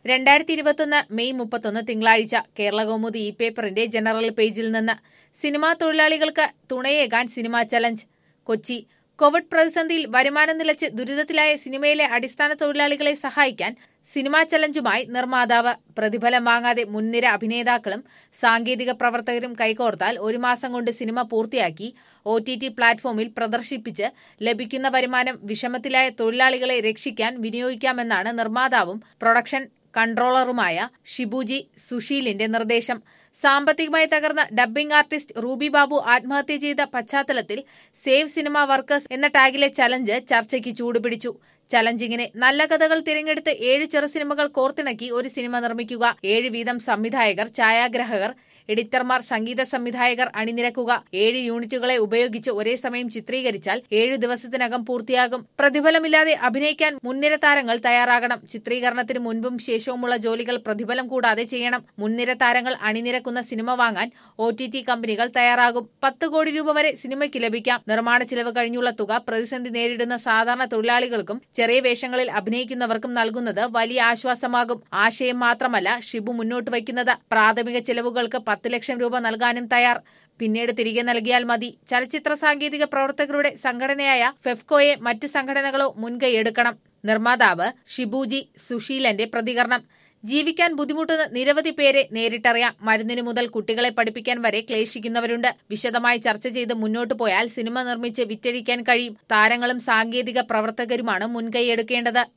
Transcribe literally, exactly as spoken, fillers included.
രണ്ടായിരത്തി ഇരുപത്തൊന്ന് മെയ് മുപ്പത്തൊന്ന് തിങ്കളാഴ്ച കേരളകൗമുദി ഇ പേപ്പറിന്റെ ജനറൽ പേജിൽ നിന്ന് സിനിമാ തൊഴിലാളികൾക്ക് തുണയേകാൻ സിനിമാ ചലഞ്ച്. കൊച്ചി. കോവിഡ് പ്രതിസന്ധിയിൽ വരുമാനം നിലച്ച് ദുരിതത്തിലായ സിനിമയിലെ അടിസ്ഥാന തൊഴിലാളികളെ സഹായിക്കാൻ സിനിമാ ചലഞ്ചുമായി നിർമ്മാതാവ്. പ്രതിഫലം വാങ്ങാതെ മുൻനിര അഭിനേതാക്കളും സാങ്കേതിക പ്രവർത്തകരും കൈകോർത്താൽ ഒരു മാസം കൊണ്ട് സിനിമ പൂർത്തിയാക്കി ഒ ടി ടി പ്ലാറ്റ്ഫോമിൽ പ്രദർശിപ്പിച്ച് ലഭിക്കുന്ന വരുമാനം വിഷമത്തിലായ തൊഴിലാളികളെ രക്ഷിക്കാൻ വിനിയോഗിക്കാമെന്നാണ് നിർമ്മാതാവും പ്രൊഡക്ഷൻ കൺട്രോളറുമായ ഷിബുജി സുശീലിന്റെ നിർദ്ദേശം. സാമ്പത്തികമായി തകർന്ന ഡബ്ബിംഗ് ആർട്ടിസ്റ്റ് റൂബി ബാബു ആത്മഹത്യ ചെയ്ത പശ്ചാത്തലത്തിൽ സേവ് സിനിമ വർക്കേഴ്സ് എന്ന ടാഗിലെ ചലഞ്ച് ചർച്ചയ്ക്ക് ചൂടുപിടിച്ചു. ചലഞ്ചിങ്ങിനെ നല്ല കഥകൾ തിരഞ്ഞെടുത്ത് ഏഴ് ചെറു സിനിമകൾ കോർത്തിണക്കി ഒരു സിനിമ നിർമ്മിക്കുക. ഏഴ് വീതം സംവിധായകർ, ഛായാഗ്രാഹകർ, എഡിറ്റർമാർ, സംഗീത സംവിധായകർ അണിനിരക്കുക. ഏഴ് യൂണിറ്റുകളെ ഉപയോഗിച്ച് ഒരേ സമയം ചിത്രീകരിച്ചാൽ ഏഴു ദിവസത്തിനകം പൂർത്തിയാകും. പ്രതിഫലമില്ലാതെ അഭിനയിക്കാൻ മുൻനിര താരങ്ങൾ തയ്യാറാകണം. ചിത്രീകരണത്തിന് മുൻപും ശേഷവുമുള്ള ജോലികൾ പ്രതിഫലം കൂടാതെ ചെയ്യണം. മുൻനിര താരങ്ങൾ അണിനിരക്കുന്ന സിനിമ വാങ്ങാൻ ഒ ടി ടി കമ്പനികൾ തയ്യാറാകും. പത്ത് കോടി രൂപ വരെ സിനിമയ്ക്ക് ലഭിക്കാം. നിർമ്മാണ ചിലവ് കഴിഞ്ഞുള്ള തുക പ്രതിസന്ധി നേരിടുന്ന സാധാരണ തൊഴിലാളികൾക്കും ചെറിയ വേഷങ്ങളിൽ അഭിനയിക്കുന്നവർക്കും നൽകുന്നത് വലിയ ആശ്വാസമാകും. ആശയം മാത്രമല്ല ഷിബു മുന്നോട്ട് വയ്ക്കുന്നത്. പ്രാഥമിക ചെലവുകൾക്ക് പത്ത് ലക്ഷം രൂപ നൽകാനും തയ്യാർ. പിന്നീട് തിരികെ നൽകിയാൽ മതി. ചലച്ചിത്ര സാങ്കേതിക പ്രവർത്തകരുടെ സംഘടനയായ ഫെഫ്കോയെ മറ്റു സംഘടനകളോ മുൻകൈയെടുക്കണം. നിർമ്മാതാവ് ഷിബുജി സുശീലന്റെ പ്രതികരണം. ജീവിക്കാൻ ബുദ്ധിമുട്ടുന്ന നിരവധി പേരെ നേരിട്ടറിയാം. മരുന്നിനു മുതൽ കുട്ടികളെ പഠിപ്പിക്കാൻ വരെ ക്ലേശിക്കുന്നവരുണ്ട്. വിശദമായി ചർച്ച ചെയ്ത് മുന്നോട്ടു പോയാൽ സിനിമ നിർമ്മിച്ച് വിറ്റഴിക്കാൻ കഴിയും. താരങ്ങളും സാങ്കേതിക പ്രവർത്തകരുമാണ് മുൻകൈയെടുക്കേണ്ടത്.